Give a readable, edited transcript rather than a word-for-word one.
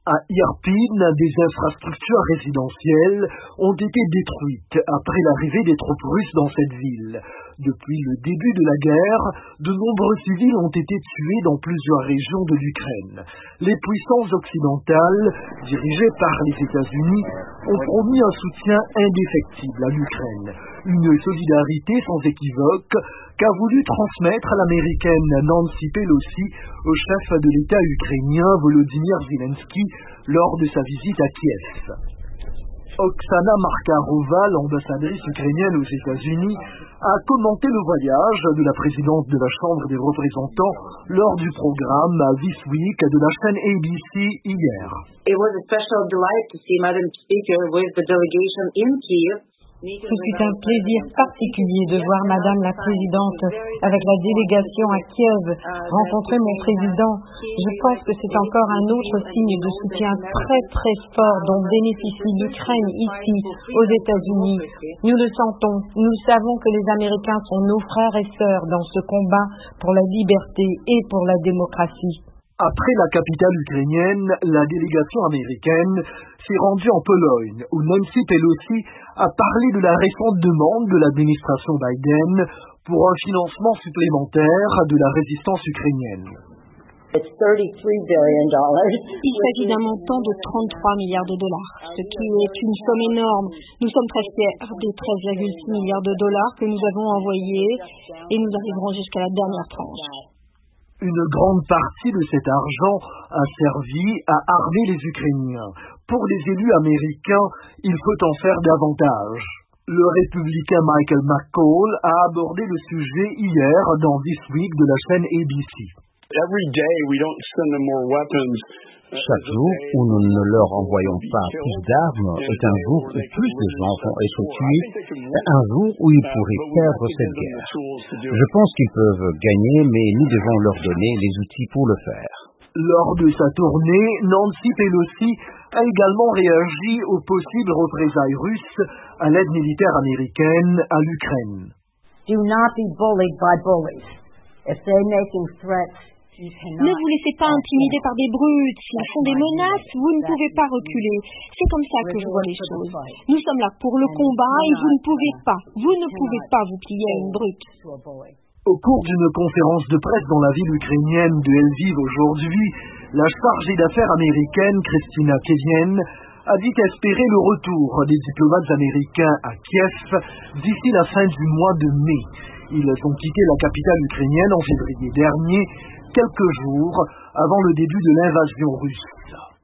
À Irpin, des infrastructures résidentielles ont été détruites après l'arrivée des troupes russes dans cette ville. Depuis le début de la guerre, de nombreux civils ont été tués dans plusieurs régions de l'Ukraine. Les puissances occidentales, dirigées par les États-Unis, ont promis un soutien indéfectible à l'Ukraine, une solidarité sans équivoque qu'a voulu transmettre l'américaine Nancy Pelosi au chef de l'État ukrainien Volodymyr Zelensky lors de sa visite à Kiev. Oksana Markarova, l'ambassadrice ukrainienne aux États-Unis, a commenté le voyage de la présidente de la Chambre des représentants lors du programme This Week de la chaîne ABC hier. It was a special delight to see Madam Speaker with the delegation in Kiev. Ce fut un plaisir particulier de voir Madame la Présidente avec la délégation à Kiev rencontrer mon président. Je pense que c'est encore un autre signe de soutien très très fort dont bénéficie l'Ukraine ici, aux États-Unis. Nous le sentons, nous savons que les Américains sont nos frères et sœurs dans ce combat pour la liberté et pour la démocratie. Après la capitale ukrainienne, la délégation américaine s'est rendue en Pologne, où Nancy Pelosi a parlé de la récente demande de l'administration Biden pour un financement supplémentaire de la résistance ukrainienne. It's $33 billion. Il s'agit d'un montant de 33 milliards de dollars, ce qui est une somme énorme. Nous sommes très fiers des 13,6 milliards de dollars que nous avons envoyés et nous arriverons jusqu'à la dernière tranche. Une grande partie de cet argent a servi à armer les Ukrainiens. Pour les élus américains, il faut en faire davantage. Le républicain Michael McCall a abordé le sujet hier dans This Week de la chaîne ABC. Chaque jour où nous ne leur envoyons pas plus d'armes est un jour où plus de gens vont être tués, un jour où ils pourraient perdre cette guerre. Je pense qu'ils peuvent gagner, mais nous devons leur donner les outils pour le faire. Lors de sa tournée, Nancy Pelosi a également réagi aux possibles représailles russes à l'aide militaire américaine à l'Ukraine. Do not be bullied by bullies. If they're making threats, ne vous laissez pas intimider par des brutes. S'ils font des menaces, vous ne pouvez pas reculer. C'est comme ça que je vois les choses. Nous sommes là pour le combat et vous ne pouvez pas vous plier à une brute. Au cours d'une conférence de presse dans la ville ukrainienne de Lviv aujourd'hui, la chargée d'affaires américaine Kristina Kevien a dit espérer le retour des diplomates américains à Kiev d'ici la fin du mois de mai. Ils ont quitté la capitale ukrainienne en février dernier, quelques jours avant le début de l'invasion russe.